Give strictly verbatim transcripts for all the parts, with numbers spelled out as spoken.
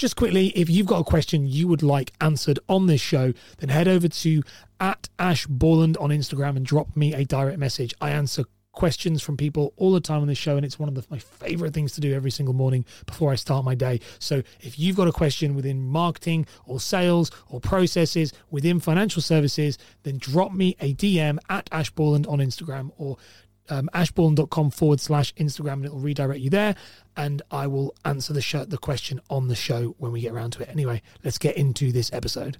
Just quickly, if you've got a question you would like answered on this show, then head over to at Ash Borland on Instagram and drop me a direct message. I answer questions from people all the time on this show, and it's one of the, my favorite things to do every single morning before I start my day. So if you've got a question within marketing or sales or processes within financial services, then drop me a D M at Ash Borland on Instagram, or um, ashborland.com forward slash Instagram, and it'll redirect you there, and I will answer the show, the question on the show when we get around to it. Anyway, let's get into this episode.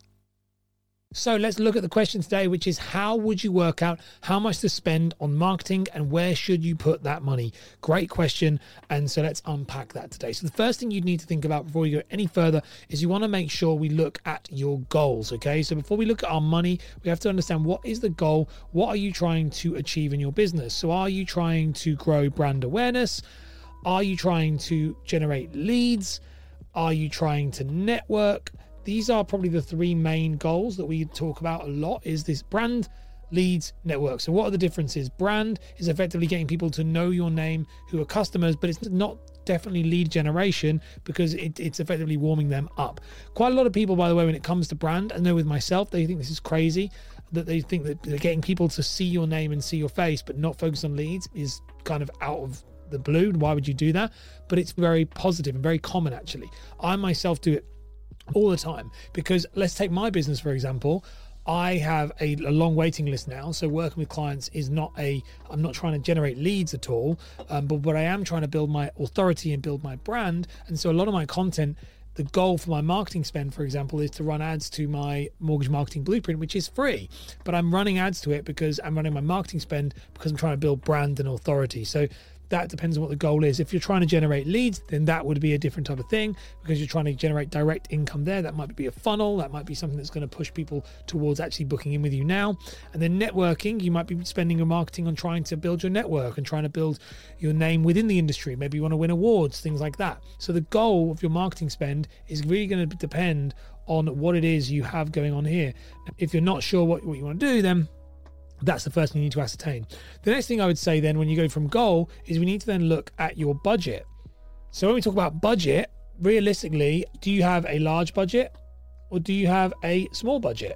So let's look at the question today, which is how would you work out how much to spend on marketing and where should you put that money? Great question. And so let's unpack that today. So the first thing you need to think about before we go any further is you want to make sure we look at your goals. Okay. So before we look at our money, we have to understand what is the goal? What are you trying to achieve in your business? So are you trying to grow brand awareness? Are you trying to generate leads? Are you trying to network? These are probably the three main goals that we talk about a lot, is this brand, leads, network. So what are the differences? Brand is effectively getting people to know your name who are customers, but it's not definitely lead generation because it, it's effectively warming them up. Quite a lot of people, by the way, when it comes to brand, I know with myself, they think this is crazy, that they think that they're getting people to see your name and see your face, but not focus on leads is kind of out of the blue. Why would you do that? But it's very positive and very common, actually. I myself do it all the time, because let's take my business for example. I have a, a long waiting list now, so working with clients is not a I'm not trying to generate leads at all, um, but what I am trying to build my authority and build my brand. And so a lot of my content, the goal for my marketing spend, for example, is to run ads to my mortgage marketing blueprint, which is free, but I'm running ads to it because I'm running my marketing spend because I'm trying to build brand and authority. So that depends on what the goal is. If you're trying to generate leads, then that would be a different type of thing because you're trying to generate direct income there. That might be a funnel. That might be something that's going to push people towards actually booking in with you now. And then networking, you might be spending your marketing on trying to build your network and trying to build your name within the industry. Maybe you want to win awards, things like that. So the goal of your marketing spend is really going to depend on what it is you have going on here. If you're not sure what, what you want to do, then that's the first thing you need to ascertain. The next thing I would say then when you go from goal is we need to then look at your budget. So when we talk about budget, realistically, do you have a large budget or do you have a small budget?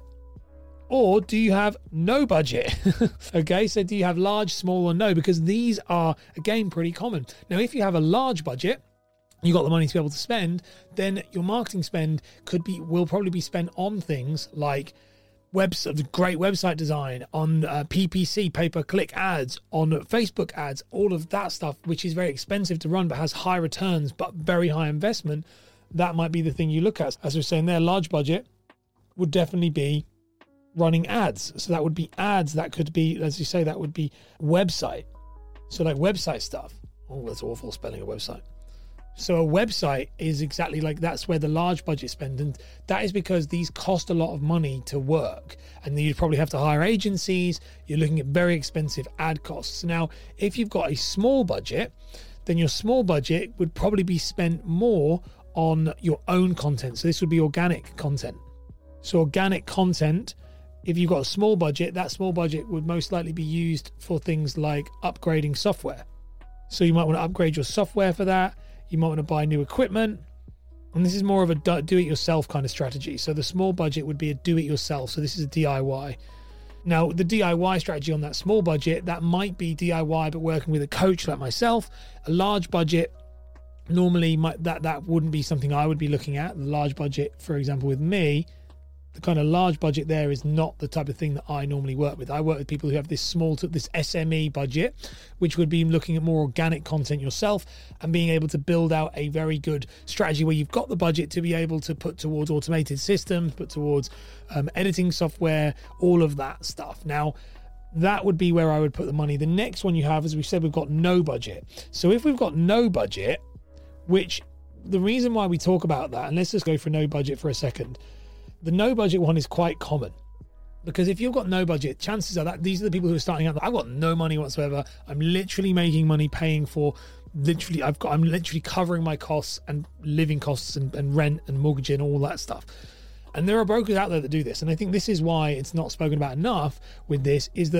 Or do you have no budget? Okay, so do you have large, small, or no? Because these are, again, pretty common. Now, if you have a large budget, you got the money to be able to spend, then your marketing spend could be, will probably be spent on things like website, great website design, on uh, P P C, pay-per-click ads, on Facebook ads, all of that stuff, which is very expensive to run but has high returns but very high investment. That might be the thing you look at. As we were saying there, large budget would definitely be running ads. So that would be ads. That could be, as you say, that would be website. So like website stuff. Oh, that's awful spelling a website. So a website is exactly like, that's where the large budget spend. And that is because these cost a lot of money to work. And then you'd probably have to hire agencies. You're looking at very expensive ad costs. Now, if you've got a small budget, then your small budget would probably be spent more on your own content. So this would be organic content. So organic content, if you've got a small budget, that small budget would most likely be used for things like upgrading software. So you might want to upgrade your software for that. You might want to buy new equipment. And this is more of a do-it-yourself kind of strategy. So the small budget would be a do-it-yourself. So this is a D I Y. Now, the D I Y strategy on that small budget, that might be D I Y, but working with a coach like myself. A large budget, normally might, that, that wouldn't be something I would be looking at. The large budget, for example, with me, the kind of large budget there is not the type of thing that I normally work with. I work with people who have this small, to this S M E budget, which would be looking at more organic content yourself and being able to build out a very good strategy where you've got the budget to be able to put towards automated systems, put towards um, editing software, all of that stuff. Now, that would be where I would put the money. The next one you have, as we said, we've got no budget. So if we've got no budget, which the reason why we talk about that, and let's just go for no budget for a second. The no budget one is quite common because if you've got no budget, chances are that these are the people who are starting out. I've got no money whatsoever. I'm literally making money paying for literally, I've got, I'm literally covering my costs and living costs and, and rent and mortgage and all that stuff. And there are brokers out there that do this. And I think this is why it's not spoken about enough with this, is that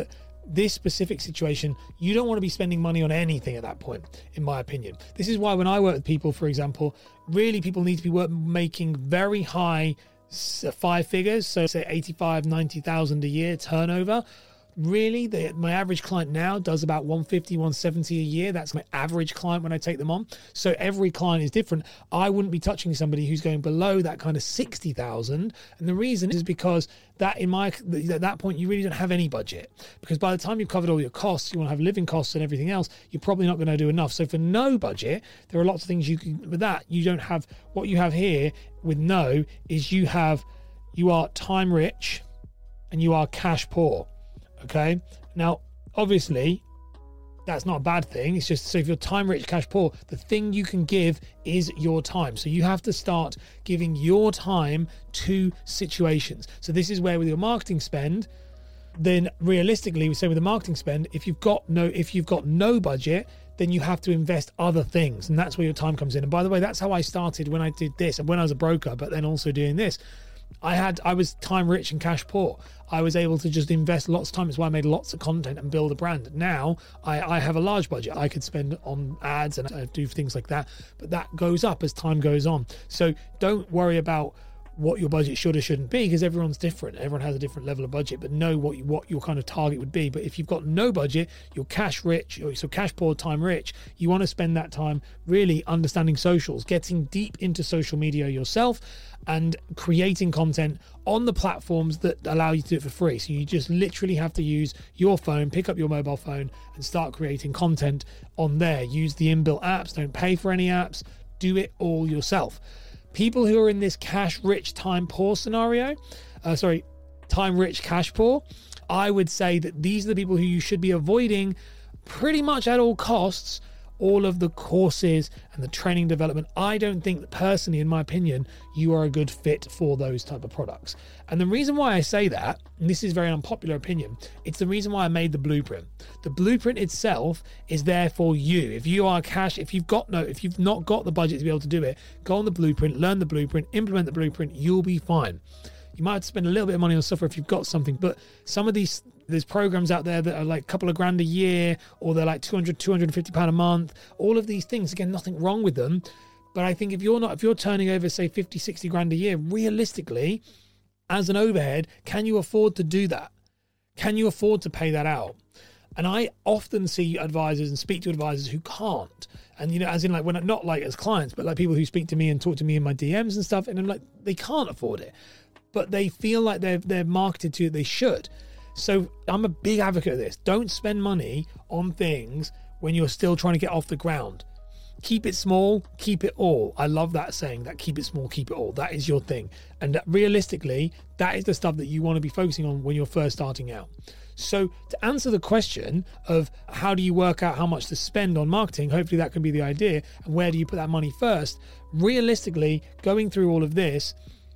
this specific situation, you don't want to be spending money on anything at that point, in my opinion. This is why when I work with people, for example, really people need to be work, making very high five figures, so say eighty-five, ninety thousand a year turnover. Really, the, my average client now does about one fifty, one seventy a year. That's my average client when I take them on. So every client is different. I wouldn't be touching somebody who's going below that kind of sixty thousand. And the reason is because that in my at that point, you really don't have any budget, because by the time you've covered all your costs, you want to have living costs and everything else, you're probably not going to do enough. So for no budget, there are lots of things you can, with that, you don't have, what you have here with no is you have, you are time rich and you are cash poor. Okay. Now, obviously, that's not a bad thing. It's just, so if you're time rich, cash poor, the thing you can give is your time. So you have to start giving your time to situations. So this is where with your marketing spend, then realistically, we say with the marketing spend, if you've got no, if you've got no budget, then you have to invest other things. And that's where your time comes in. And by the way, that's how I started when I did this and when I was a broker, but then also doing this. I had, I was time rich and cash poor. I was able to just invest lots of time. It's why I made lots of content and build a brand. Now I, I have a large budget. I could spend on ads and I do things like that, but that goes up as time goes on. So don't worry about what your budget should or shouldn't be, because everyone's different. Everyone has a different level of budget, but know what you, what your kind of target would be. But if you've got no budget, you're cash rich, or so cash poor, time rich, you want to spend that time really understanding socials, getting deep into social media yourself and creating content on the platforms that allow you to do it for free. So you just literally have to use your phone, pick up your mobile phone and start creating content on there. Use the inbuilt apps, don't pay for any apps, do it all yourself. People who are in this cash rich, time poor scenario, uh, sorry, time rich, cash poor, I would say that these are the people who you should be avoiding pretty much at all costs, all of the courses and the training development. I don't think that personally, in my opinion, you are a good fit for those type of products. And the reason why I say that, and this is very unpopular opinion, it's the reason why I made the blueprint. The blueprint itself is there for you. If you are cash, if you've got no, if you've not got the budget to be able to do it, go on the blueprint, learn the blueprint, implement the blueprint, you'll be fine. You might have to spend a little bit of money on software if you've got something, but some of these, there's programs out there that are like a couple of grand a year, or they're like two hundred, two hundred fifty pounds a month. All of these things, again, nothing wrong with them. But I think if you're not, if you're turning over, say, fifty, sixty grand a year, realistically, as an overhead, can you afford to do that? Can you afford to pay that out? And I often see advisors and speak to advisors who can't. And, you know, as in like, when not like as clients, but like people who speak to me and talk to me in my D Ms and stuff. And I'm like, they can't afford it, but they feel like they're, they're marketed to, they should. So I'm a big advocate of this. Don't spend money on things when you're still trying to get off the ground. Keep it small, keep it all. I love that saying, that keep it small, keep it all. That is your thing. And that realistically, that is the stuff that you want to be focusing on when you're first starting out. So to answer the question of how do you work out how much to spend on marketing, hopefully that can be the idea. And where do you put that money first? Realistically, going through all of this,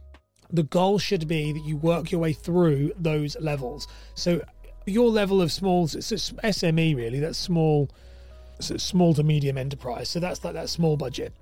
the goal should be that you work your way through those levels. So your level of small, it's S M E really, that's small, so small to medium enterprise. So that's like that small budget.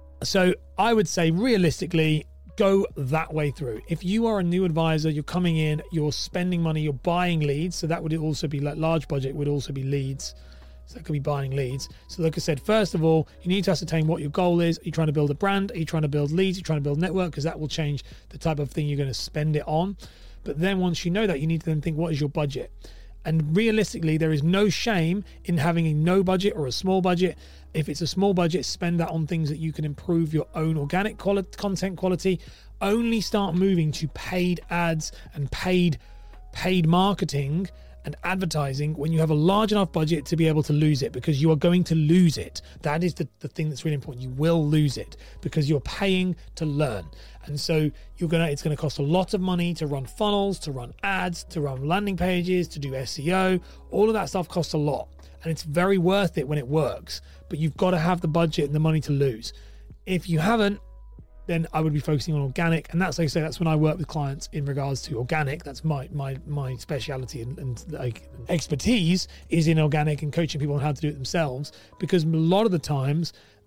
So I would say realistically, go that way through. If you are a new advisor, you're coming in, you're spending money, you're buying leads. So that would also be like large budget would also be leads. So that could be buying leads. So like I said, first of all, you need to ascertain what your goal is. Are you trying to build a brand? Are you trying to build leads? Are you trying to build a network? Because that will change the type of thing you're going to spend it on. But then once you know that, you need to then think, what is your budget? And realistically, there is no shame in having a no budget or a small budget. If it's a small budget, spend that on things that you can improve your own organic quali- content quality. Only start moving to paid ads and paid paid marketing and advertising when you have a large enough budget to be able to lose it, because you are going to lose it. That is the, the thing that's really important. You will lose it because you're paying to learn. And so you're gonna it's gonna cost a lot of money to run funnels, to run ads, to run landing pages, to do S E O. All of that stuff costs a lot. And it's very worth it when it works, but you've got to have the budget and the money to lose. If you haven't, then I would be focusing on organic. And that's, like I say, that's when I work with clients in regards to organic. That's my my my speciality and, and like expertise is in organic and coaching people on how to do it themselves. Because a lot of the times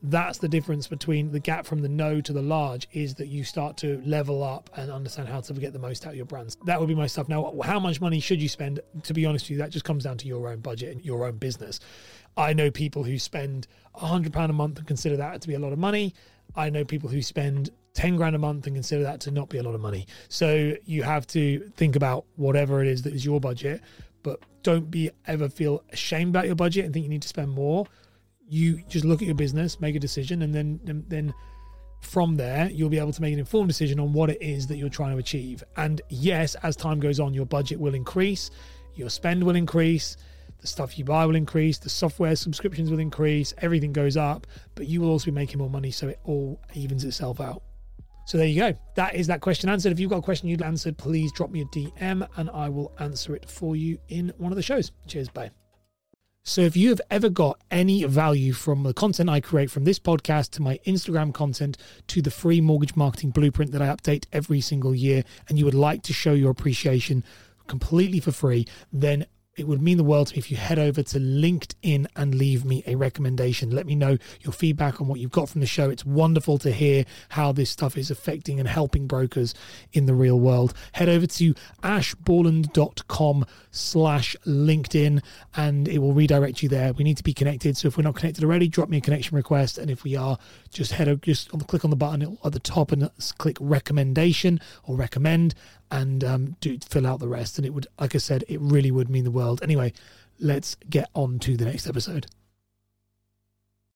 That's the difference between the gap from the no to the large, is that you start to level up and understand how to get the most out of your brands. That would be my stuff. Now, how much money should you spend? To be honest with you, that just comes down to your own budget and your own business. I know people who spend one hundred pounds a month and consider that to be a lot of money. I know people who spend ten grand a month and consider that to not be a lot of money. So you have to think about whatever it is that is your budget, but don't be ever feel ashamed about your budget and think you need to spend more. You just look at your business, make a decision, and then and then from there, you'll be able to make an informed decision on what it is that you're trying to achieve. And yes, as time goes on, your budget will increase, your spend will increase, the stuff you buy will increase, the software subscriptions will increase, everything goes up, but you will also be making more money, so it all evens itself out. So there you go. That is that question answered. If you've got a question you'd answered, please drop me a D M and I will answer it for you in one of the shows. Cheers, bye. So if you have ever got any value from the content I create, from this podcast to my Instagram content to the free mortgage marketing blueprint that I update every single year, and you would like to show your appreciation completely for free, then it would mean the world to me if you head over to LinkedIn and leave me a recommendation. Let me know your feedback on what you've got from the show. It's wonderful to hear how this stuff is affecting and helping brokers in the real world. Head over to ashborland.com slash LinkedIn and it will redirect you there. We need to be connected. So if we're not connected already, drop me a connection request. And if we are, just head over, just on the, click on the button at the top and click recommendation or recommend, and um, do fill out the rest. And it would, like I said, it really would mean the world. Anyway, let's get on to the next episode.